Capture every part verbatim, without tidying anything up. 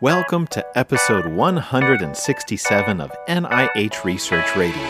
Welcome to episode one hundred sixty-seven of N I H Research Radio.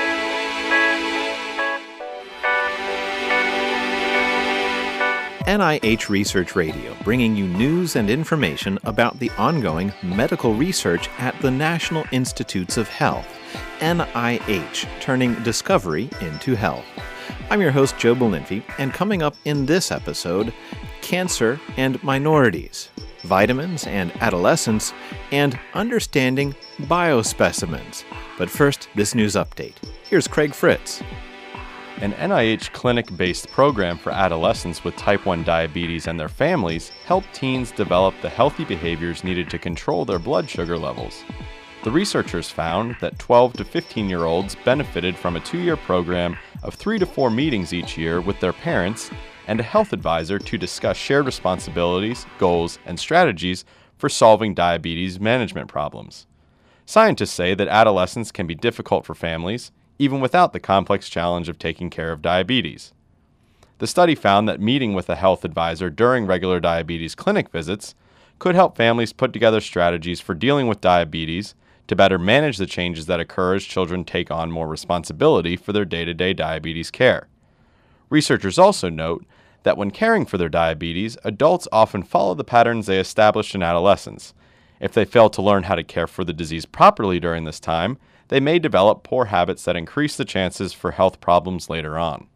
N I H Research Radio, bringing you news and information about the ongoing medical research at the National Institutes of Health, N I H, turning discovery into health. I'm your host, Joe Belinfy, and coming up in this episode, cancer and minorities, vitamins and adolescents, and understanding biospecimens. But first, this news update. Here's Craig Fritz. An N I H clinic-based program for adolescents with type one diabetes and their families helped teens develop the healthy behaviors needed to control their blood sugar levels. The researchers found that twelve to fifteen-year-olds benefited from a two-year program of three to four meetings each year with their parents and a health advisor to discuss shared responsibilities, goals, and strategies for solving diabetes management problems. Scientists say that adolescence can be difficult for families, even without the complex challenge of taking care of diabetes. The study found that meeting with a health advisor during regular diabetes clinic visits could help families put together strategies for dealing with diabetes to better manage the changes that occur as children take on more responsibility for their day-to-day diabetes care. Researchers also note that when caring for their diabetes, adults often follow the patterns they established in adolescence. If they fail to learn how to care for the disease properly during this time, they may develop poor habits that increase the chances for health problems later on.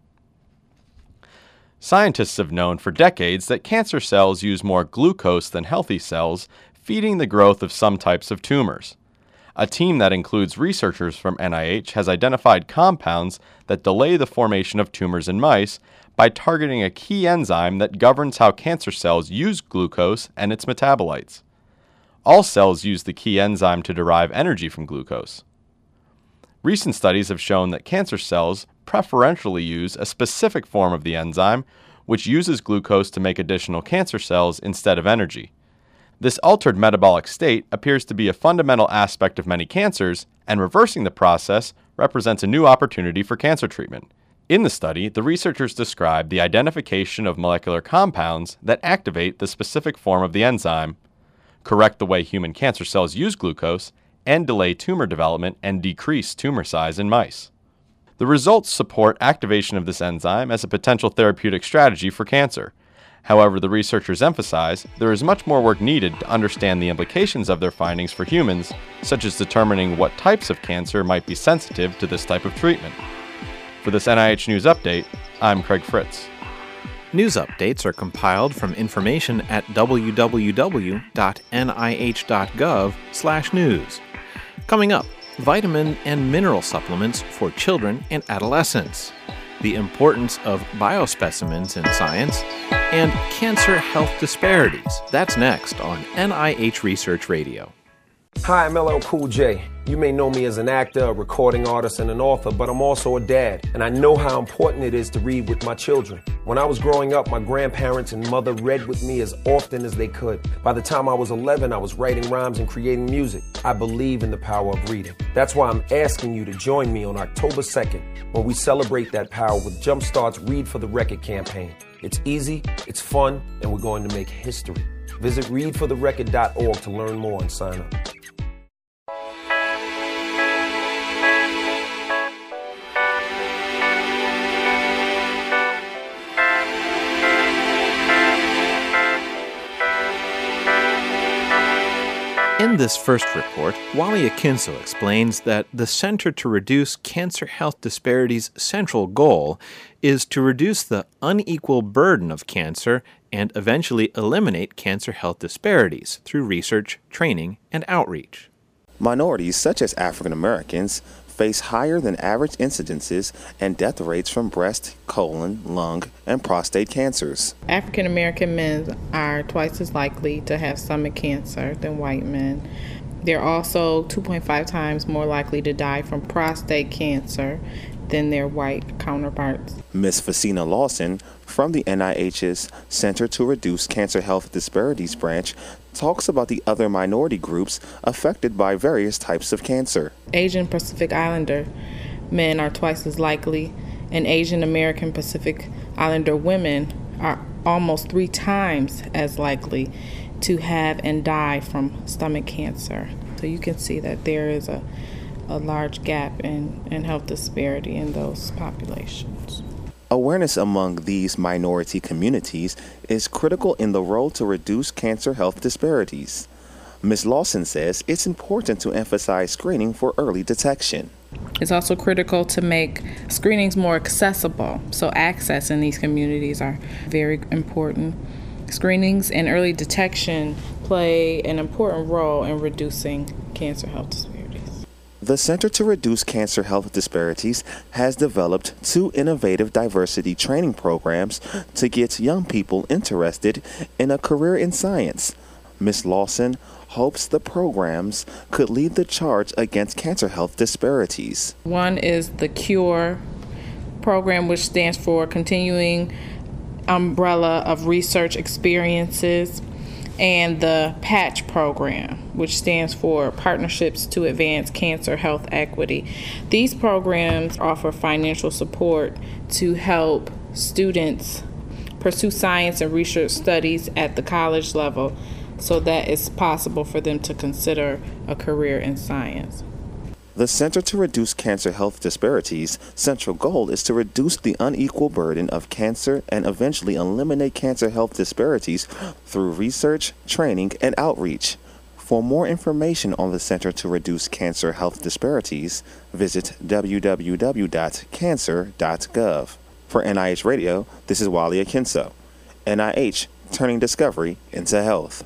Scientists have known for decades that cancer cells use more glucose than healthy cells, feeding the growth of some types of tumors. A team that includes researchers from N I H has identified compounds that delay the formation of tumors in mice by targeting a key enzyme that governs how cancer cells use glucose and its metabolites. All cells use the key enzyme to derive energy from glucose. Recent studies have shown that cancer cells preferentially use a specific form of the enzyme, which uses glucose to make additional cancer cells instead of energy. This altered metabolic state appears to be a fundamental aspect of many cancers, and reversing the process represents a new opportunity for cancer treatment. In the study, the researchers described the identification of molecular compounds that activate the specific form of the enzyme, correct the way human cancer cells use glucose, and delay tumor development and decrease tumor size in mice. The results support activation of this enzyme as a potential therapeutic strategy for cancer. However, the researchers emphasize there is much more work needed to understand the implications of their findings for humans, such as determining what types of cancer might be sensitive to this type of treatment. For this N I H News Update, I'm Craig Fritz. News updates are compiled from information at w w w dot n i h dot gov slash news. Coming up, vitamin and mineral supplements for children and adolescents, the importance of biospecimens in science, and cancer health disparities. That's next on N I H Research Radio. Hi, I'm L L Cool J. You may know me as an actor, a recording artist, and an author, but I'm also a dad, and I know how important it is to read with my children. When I was growing up, my grandparents and mother read with me as often as they could. By the time I was eleven, I was writing rhymes and creating music. I believe in the power of reading. That's why I'm asking you to join me on October second when we celebrate that power with Jumpstart's Read for the Record campaign. It's easy, it's fun, and we're going to make history. Visit read for the record dot org to learn more and sign up. In this first report, Wally Akinso explains that the Center to Reduce Cancer Health Disparities' central goal is to reduce the unequal burden of cancer and eventually eliminate cancer health disparities through research, training, and outreach. Minorities, such as African Americans, face higher than average incidences and death rates from breast, colon, lung, and prostate cancers. African American men are twice as likely to have stomach cancer than white men. They're also two point five times more likely to die from prostate cancer than their white counterparts. Miz Facina Lawson from the N I H's Center to Reduce Cancer Health Disparities branch talks about the other minority groups affected by various types of cancer. Asian Pacific Islander men are twice as likely, and Asian American Pacific Islander women are almost three times as likely to have and die from stomach cancer. So you can see that there is a, a large gap in, in health disparity in those populations. Awareness among these minority communities is critical in the role to reduce cancer health disparities. Miz Lawson says it's important to emphasize screening for early detection. It's also critical to make screenings more accessible, so access in these communities are very important. Screenings and early detection play an important role in reducing cancer health disparities. The Center to Reduce Cancer Health Disparities has developed two innovative diversity training programs to get young people interested in a career in science. Miz Lawson hopes the programs could lead the charge against cancer health disparities. One is the CURE program, which stands for Continuing Umbrella of Research Experiences, and the PATCH program, which stands for Partnerships to Advance Cancer Health Equity. These programs offer financial support to help students pursue science and research studies at the college level, so that it's possible for them to consider a career in science. The Center to Reduce Cancer Health Disparities' central goal is to reduce the unequal burden of cancer and eventually eliminate cancer health disparities through research, training, and outreach. For more information on the Center to Reduce Cancer Health Disparities, visit w w w dot cancer dot gov. For N I H Radio, this is Wally Akinso. N I H, turning discovery into health.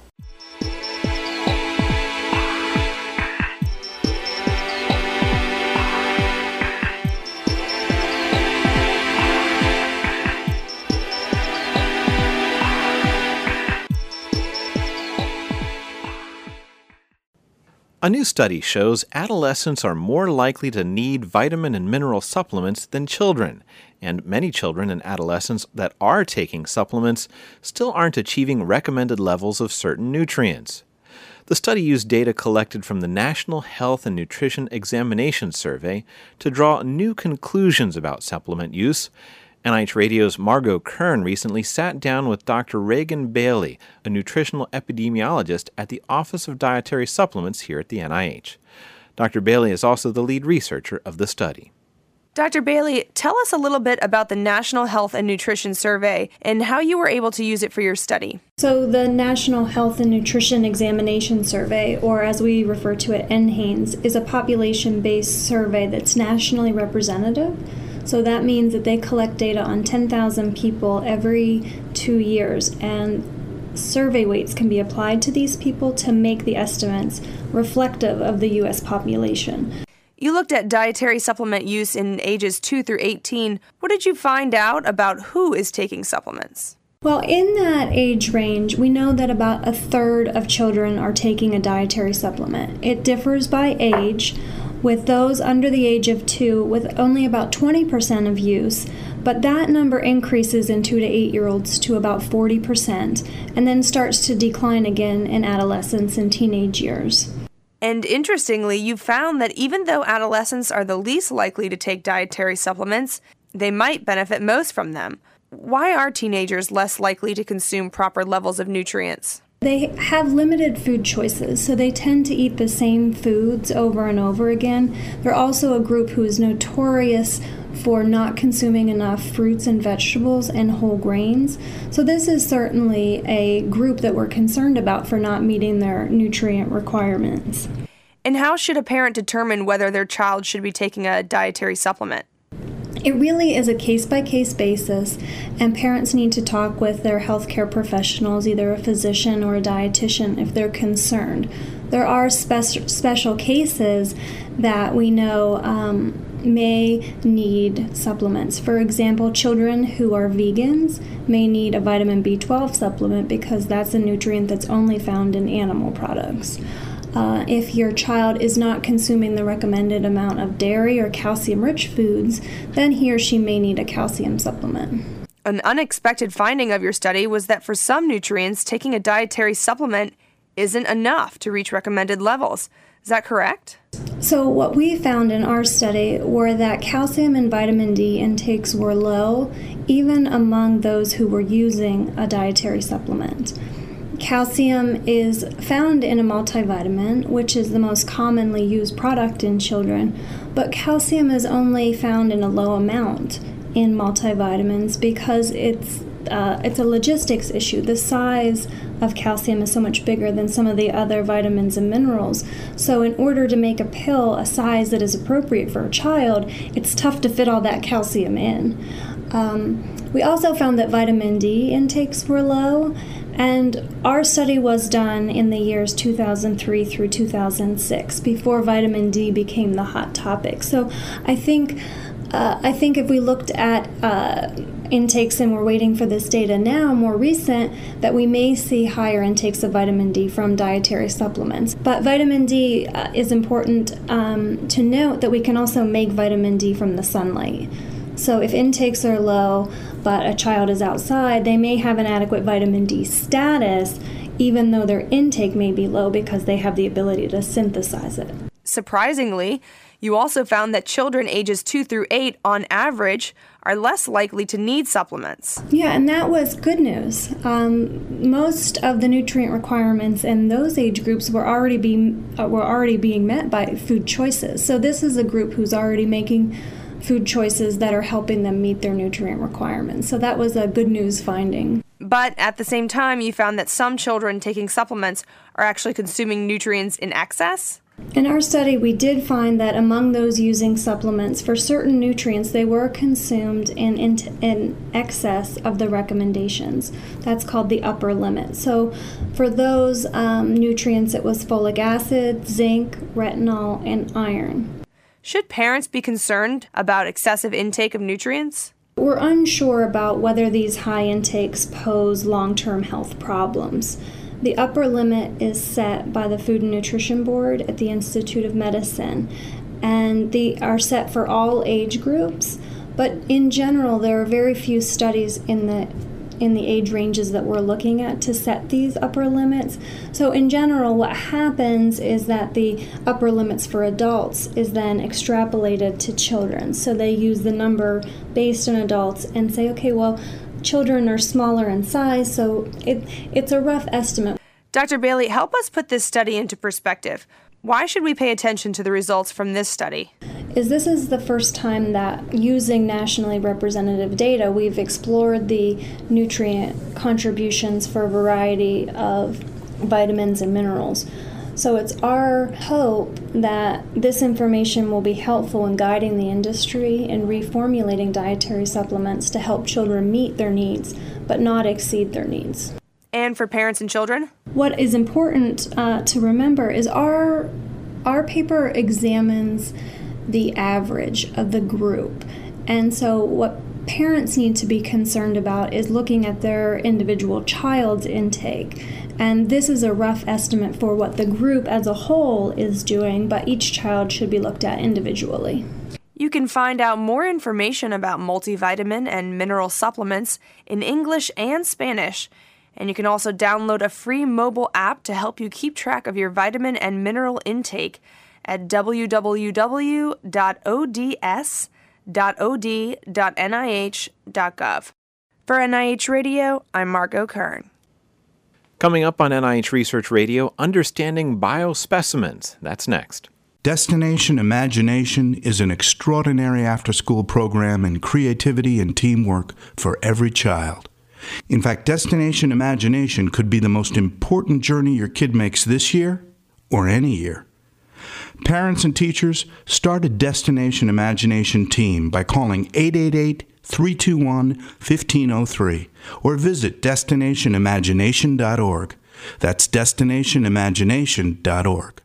A new study shows adolescents are more likely to need vitamin and mineral supplements than children, and many children and adolescents that are taking supplements still aren't achieving recommended levels of certain nutrients. The study used data collected from the National Health and Nutrition Examination Survey to draw new conclusions about supplement use. N I H Radio's Margot Kern recently sat down with Doctor Reagan Bailey, a nutritional epidemiologist at the Office of Dietary Supplements here at the N I H. Doctor Bailey is also the lead researcher of the study. Doctor Bailey, tell us a little bit about the National Health and Nutrition Survey and how you were able to use it for your study. So the National Health and Nutrition Examination Survey, or as we refer to it, N HANES, is a population-based survey that's nationally representative. So that means that they collect data on ten thousand people every two years, and survey weights can be applied to these people to make the estimates reflective of the U S population. You looked at dietary supplement use in ages two through eighteen. What did you find out about who is taking supplements? Well, in that age range, we know that about a third of children are taking a dietary supplement. It differs by age, with those under the age of two with only about twenty percent of use, but that number increases in two to eight-year-olds to about forty percent, and then starts to decline again in adolescence and teenage years. And interestingly, you found that even though adolescents are the least likely to take dietary supplements, they might benefit most from them. Why are teenagers less likely to consume proper levels of nutrients? They have limited food choices, so they tend to eat the same foods over and over again. They're also a group who is notorious for not consuming enough fruits and vegetables and whole grains. So this is certainly a group that we're concerned about for not meeting their nutrient requirements. And how should a parent determine whether their child should be taking a dietary supplement? It really is a case-by-case basis, and parents need to talk with their healthcare professionals, either a physician or a dietitian, if they're concerned. There are spe- special cases that we know um, may need supplements. For example, children who are vegans may need a vitamin B twelve supplement because that's a nutrient that's only found in animal products. Uh, if your child is not consuming the recommended amount of dairy or calcium-rich foods, then he or she may need a calcium supplement. An unexpected finding of your study was that for some nutrients, taking a dietary supplement isn't enough to reach recommended levels. Is that correct? So what we found in our study were that calcium and vitamin D intakes were low, even among those who were using a dietary supplement. Calcium is found in a multivitamin, which is the most commonly used product in children, but calcium is only found in a low amount in multivitamins because it's uh, it's a logistics issue. The size of calcium is so much bigger than some of the other vitamins and minerals. So in order to make a pill a size that is appropriate for a child, it's tough to fit all that calcium in. Um, we also found that vitamin D intakes were low, and our study was done in the years two thousand three through two thousand six, before vitamin D became the hot topic. So I think uh, I think if we looked at uh, intakes, and we're waiting for this data now, more recent, that we may see higher intakes of vitamin D from dietary supplements. But vitamin D uh, is important um, to note that we can also make vitamin D from the sunlight. So if intakes are low, but a child is outside, they may have an adequate vitamin D status, even though their intake may be low because they have the ability to synthesize it. Surprisingly, you also found that children ages two through eight, on average, are less likely to need supplements. Yeah, and that was good news. Um, most of the nutrient requirements in those age groups were already being uh, were already being met by food choices. So this is a group who's already making food choices that are helping them meet their nutrient requirements. So that was a good news finding. But at the same time, you found that some children taking supplements are actually consuming nutrients in excess? In our study, we did find that among those using supplements, for certain nutrients, they were consumed in, in, in excess of the recommendations. That's called the upper limit. So for those um, nutrients, it was folic acid, zinc, retinol, and iron. Should parents be concerned about excessive intake of nutrients? We're unsure about whether these high intakes pose long-term health problems. The upper limit is set by the Food and Nutrition Board at the Institute of Medicine, and they are set for all age groups, but in general there are very few studies in the in the age ranges that we're looking at to set these upper limits. So in general, what happens is that the upper limits for adults is then extrapolated to children. So they use the number based on adults and say, okay, well, children are smaller in size, so it, it's a rough estimate. Doctor Bailey, help us put this study into perspective. Why should we pay attention to the results from this study? Is this is the first time that using nationally representative data, we've explored the nutrient contributions for a variety of vitamins and minerals. So it's our hope that this information will be helpful in guiding the industry in reformulating dietary supplements to help children meet their needs, but not exceed their needs. And for parents and children? What is important uh, to remember is our our paper examines the average of the group. And so what parents need to be concerned about is looking at their individual child's intake. And this is a rough estimate for what the group as a whole is doing, but each child should be looked at individually. You can find out more information about multivitamin and mineral supplements in English and Spanish. And you can also download a free mobile app to help you keep track of your vitamin and mineral intake at w w w dot o d s dot o d dot n i h dot gov. For N I H Radio, I'm Margot Kern. Coming up on N I H Research Radio, Understanding Biospecimens. That's next. Destination Imagination is an extraordinary after-school program in creativity and teamwork for every child. In fact, Destination Imagination could be the most important journey your kid makes this year or any year. Parents and teachers, start a Destination Imagination team by calling eight eight eight, three two one, one five zero three or visit destination imagination dot org. That's destination imagination dot org.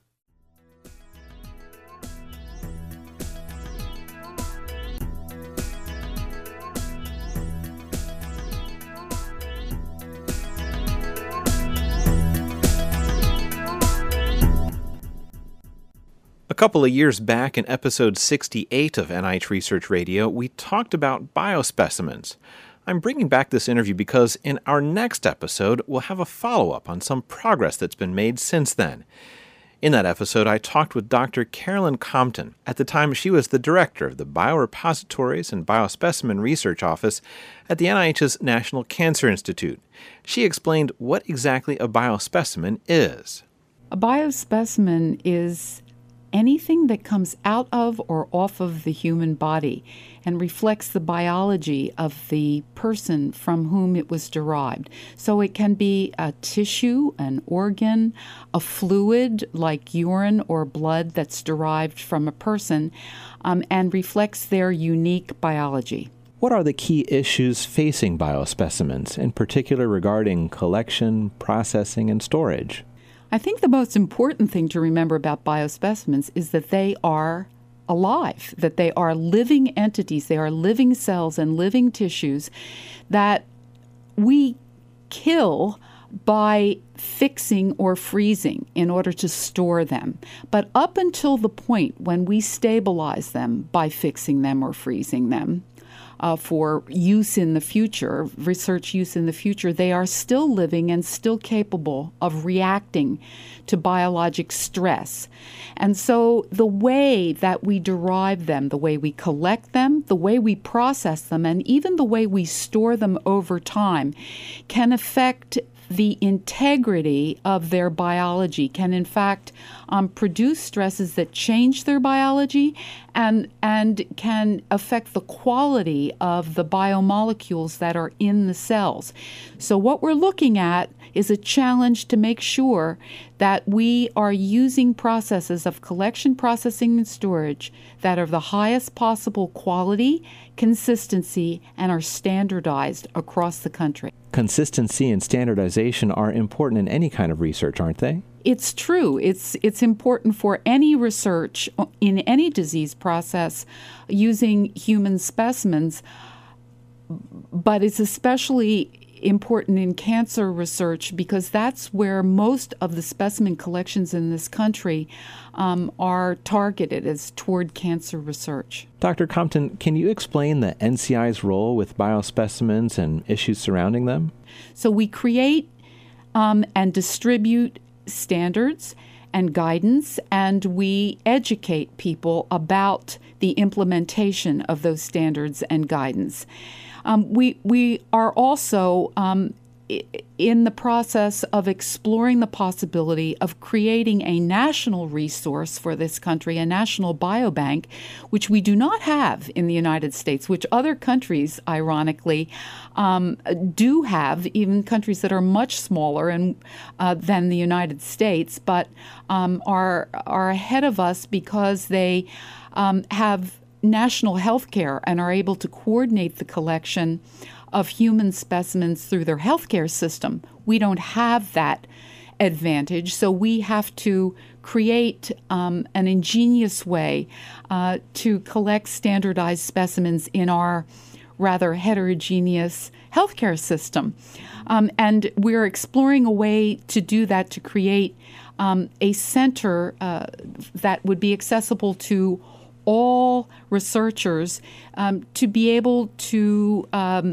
A couple of years back in episode sixty-eight of N I H Research Radio, we talked about biospecimens. I'm bringing back this interview because in our next episode, we'll have a follow-up on some progress that's been made since then. In that episode, I talked with Doctor Carolyn Compton. At the time, she was the director of the Biorepositories and Biospecimen Research Office at the N I H's National Cancer Institute. She explained what exactly a biospecimen is. A biospecimen is anything that comes out of or off of the human body and reflects the biology of the person from whom it was derived. So it can be a tissue, an organ, a fluid like urine or blood that's derived from a person um, and reflects their unique biology. What are the key issues facing biospecimens, in particular regarding collection, processing, and storage? I think the most important thing to remember about biospecimens is that they are alive, that they are living entities, they are living cells and living tissues that we kill by fixing or freezing in order to store them. But up until the point when we stabilize them by fixing them or freezing them, Uh, for use in the future, research use in the future, they are still living and still capable of reacting to biologic stress. And so the way that we derive them, the way we collect them, the way we process them, and even the way we store them over time can affect the integrity of their biology, can in fact um, produce stresses that change their biology and and can affect the quality of the biomolecules that are in the cells. So what we're looking at is a challenge to make sure that we are using processes of collection, processing, and storage that are the highest possible quality, consistency, and are standardized across the country. Consistency and standardization are important in any kind of research, aren't they? It's true. It's it's important for any research in any disease process using human specimens, but it's especially important in cancer research because that's where most of the specimen collections in this country um, are targeted as toward cancer research. Doctor Compton, can you explain the N C I's role with biospecimens and issues surrounding them? So we create um, and distribute standards and guidance, and we educate people about the implementation of those standards and guidance. Um, we we are also um, in the process of exploring the possibility of creating a national resource for this country, a national biobank, which we do not have in the United States, which other countries, ironically, um, do have, even countries that are much smaller and uh, than the United States, but um, are are ahead of us because they um, have national health care and are able to coordinate the collection of human specimens through their healthcare system. We don't have that advantage, so we have to create um, an ingenious way uh, to collect standardized specimens in our rather heterogeneous healthcare system. Um, and we're exploring a way to do that, to create um, a center uh, that would be accessible to all researchers um, to be able to um,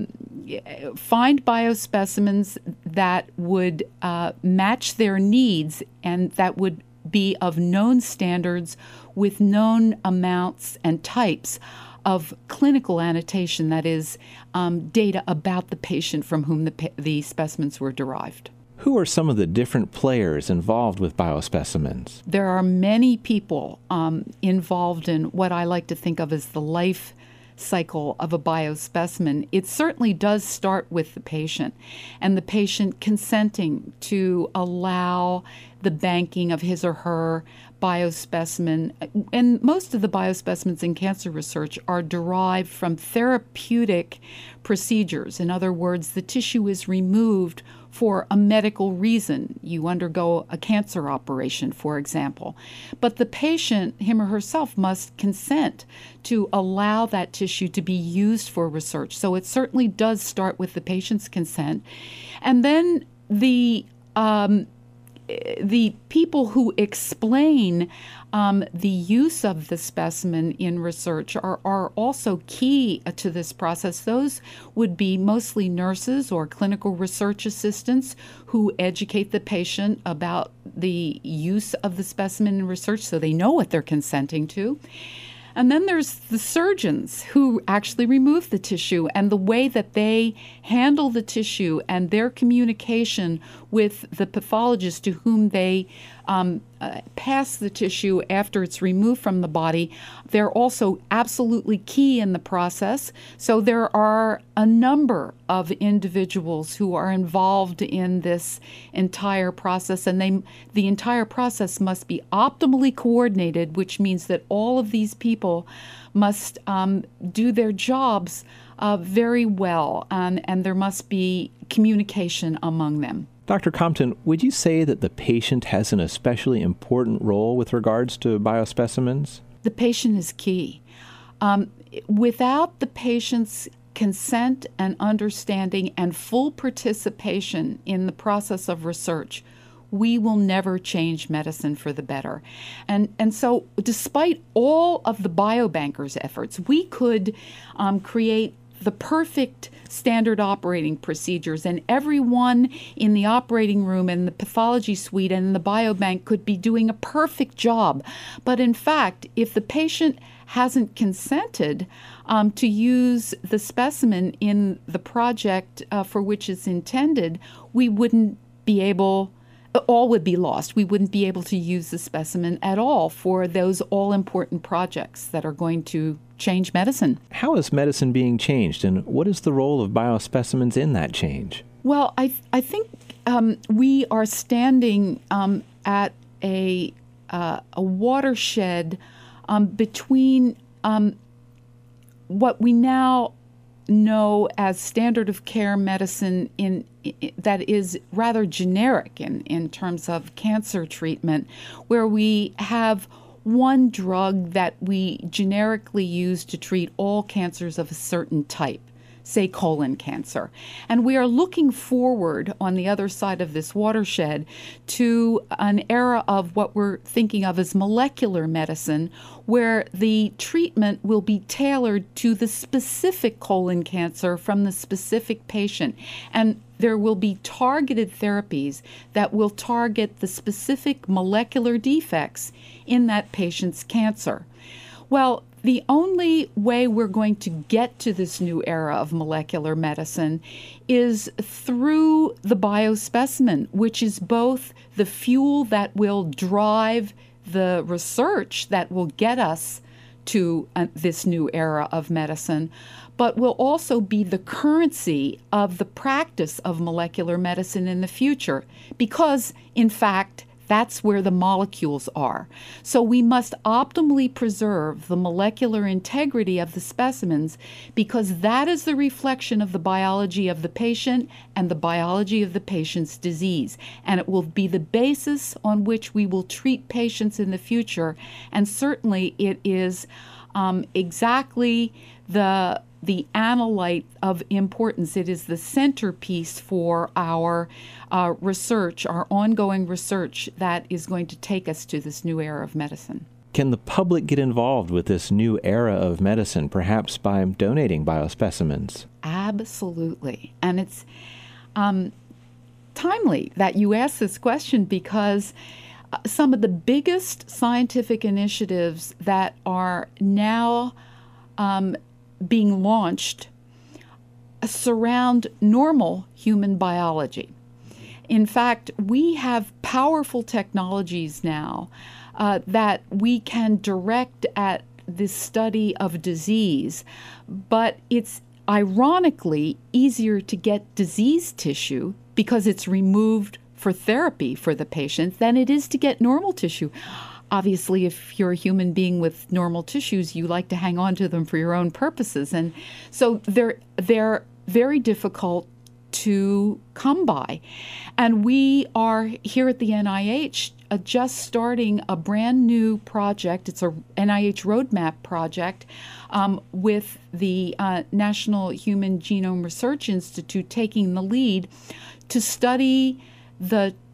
find biospecimens that would uh, match their needs and that would be of known standards with known amounts and types of clinical annotation, that is, um, data about the patient from whom the, pa- the specimens were derived. Who are some of the different players involved with biospecimens? There are many people um, involved in what I like to think of as the life cycle of a biospecimen. It certainly does start with the patient and the patient consenting to allow the banking of his or her biospecimen. And most of the biospecimens in cancer research are derived from therapeutic procedures. In other words, the tissue is removed for a medical reason. You undergo a cancer operation, for example. But the patient, him or herself, must consent to allow that tissue to be used for research. So it certainly does start with the patient's consent. And then the um, the people who explain um, the use of the specimen in research are, are also key to this process. Those would be mostly nurses or clinical research assistants who educate the patient about the use of the specimen in research so they know what they're consenting to. And then there's the surgeons who actually remove the tissue, and the way that they handle the tissue and their communication with the pathologist to whom they um, uh, pass the tissue after it's removed from the body. They're also absolutely key in the process. So there are a number of individuals who are involved in this entire process, and they, the entire process must be optimally coordinated, which means that all of these people must um, do their jobs uh, very well, and, and there must be communication among them. Doctor Compton, would you say that the patient has an especially important role with regards to biospecimens? The patient is key. Um, without the patient's consent and understanding and full participation in the process of research, we will never change medicine for the better. And and so despite all of the biobankers' efforts, we could um, create the perfect standard operating procedures, and everyone in the operating room and the pathology suite and the biobank could be doing a perfect job. But in fact, if the patient hasn't consented um, to use the specimen in the project uh, for which it's intended, we wouldn't be able all would be lost. We wouldn't be able to use the specimen at all for those all-important projects that are going to change medicine. How is medicine being changed, and what is the role of biospecimens in that change? Well, I I think um, we are standing um, at a uh, a watershed um, between um, what we now know as standard of care medicine in, in that is rather generic in, in terms of cancer treatment, where we have one drug that we generically use to treat all cancers of a certain type, say colon cancer. And we are looking forward on the other side of this watershed to an era of what we're thinking of as molecular medicine, where the treatment will be tailored to the specific colon cancer from the specific patient. And there will be targeted therapies that will target the specific molecular defects in that patient's cancer. Well, the only way we're going to get to this new era of molecular medicine is through the biospecimen, which is both the fuel that will drive the research that will get us to uh, this new era of medicine, but will also be the currency of the practice of molecular medicine in the future, because, in fact, that's where the molecules are. So we must optimally preserve the molecular integrity of the specimens, because that is the reflection of the biology of the patient and the biology of the patient's disease. And it will be the basis on which we will treat patients in the future. And certainly it is um, exactly the the analyte of importance. It is the centerpiece for our uh, research, our ongoing research that is going to take us to this new era of medicine. Can the public get involved with this new era of medicine, perhaps by donating biospecimens? Absolutely. And it's um, timely that you ask this question, because uh, some of the biggest scientific initiatives that are now um, being launched surround normal human biology. In fact, we have powerful technologies now uh, that we can direct at the study of disease, but it's ironically easier to get disease tissue because it's removed for therapy for the patient than it is to get normal tissue. Obviously, if you're a human being with normal tissues, you like to hang on to them for your own purposes. And so they're, they're very difficult to come by. And we are here at the N I H uh, just starting a brand new project. It's a N I H roadmap project um, with the uh, National Human Genome Research Institute taking the lead to study the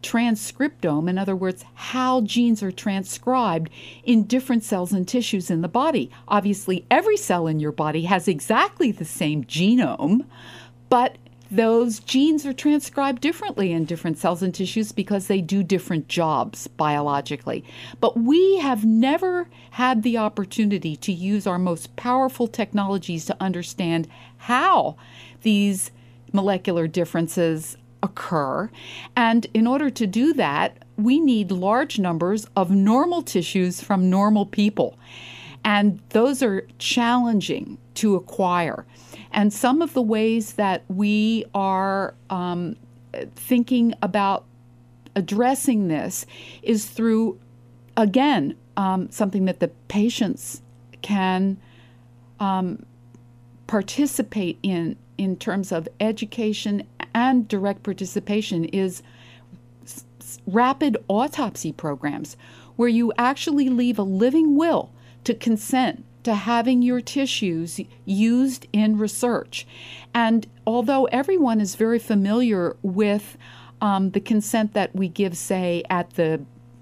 transcriptome, in other words, how genes are transcribed in different cells and tissues in the body. Obviously, every cell in your body has exactly the same genome, but those genes are transcribed differently in different cells and tissues because they do different jobs biologically. But we have never had the opportunity to use our most powerful technologies to understand how these molecular differences occur. And in order to do that, we need large numbers of normal tissues from normal people. And those are challenging to acquire. And some of the ways that we are um, thinking about addressing this is through, again, um, something that the patients can um, participate in, in terms of education and direct participation, is s- rapid autopsy programs, where you actually leave a living will to consent to having your tissues used in research. And although everyone is very familiar with um, the consent that we give, say, at the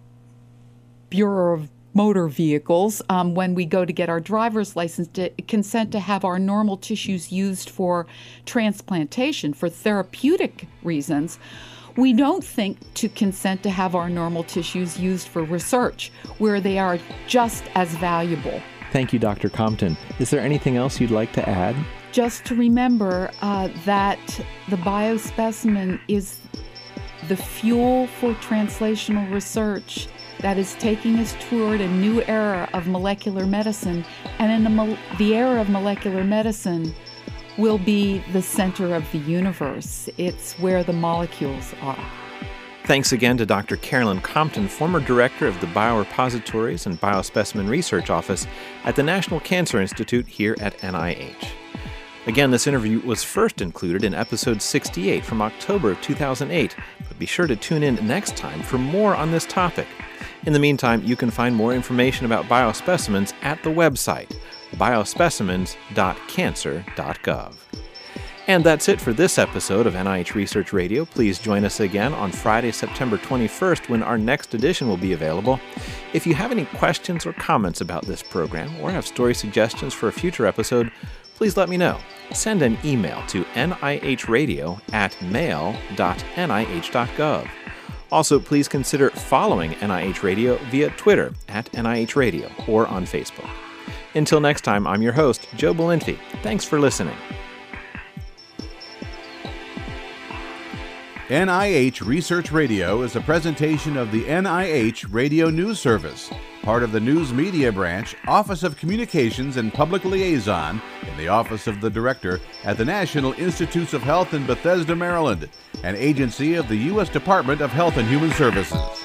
Bureau of Motor Vehicles, um, when we go to get our driver's license, to consent to have our normal tissues used for transplantation for therapeutic reasons, we don't think to consent to have our normal tissues used for research, where they are just as valuable. Thank you, Doctor Compton. Is there anything else you'd like to add? Just to remember uh, that the biospecimen is the fuel for translational research that is taking us toward a new era of molecular medicine. And in the, mo- the era of molecular medicine will be the center of the universe. It's where the molecules are. Thanks again to Doctor Carolyn Compton, former director of the Biorepositories and Biospecimen Research Office at the National Cancer Institute here at N I H. Again, this interview was first included in episode sixty-eight from October of two thousand eight, but be sure to tune in next time for more on this topic. In the meantime, you can find more information about biospecimens at the website, biospecimens dot cancer dot gov. And that's it for this episode of N I H Research Radio. Please join us again on Friday, September twenty-first, when our next edition will be available. If you have any questions or comments about this program, or have story suggestions for a future episode, please let me know. Send an email to nihradio at mail dot n i h dot gov. Also, please consider following N I H Radio via Twitter at N I H Radio or on Facebook. Until next time, I'm your host, Joe Belinfy. Thanks for listening. N I H Research Radio is a presentation of the N I H Radio News Service, part of the News Media Branch, Office of Communications and Public Liaison in the Office of the Director at the National Institutes of Health in Bethesda, Maryland, an agency of the U S Department of Health and Human Services.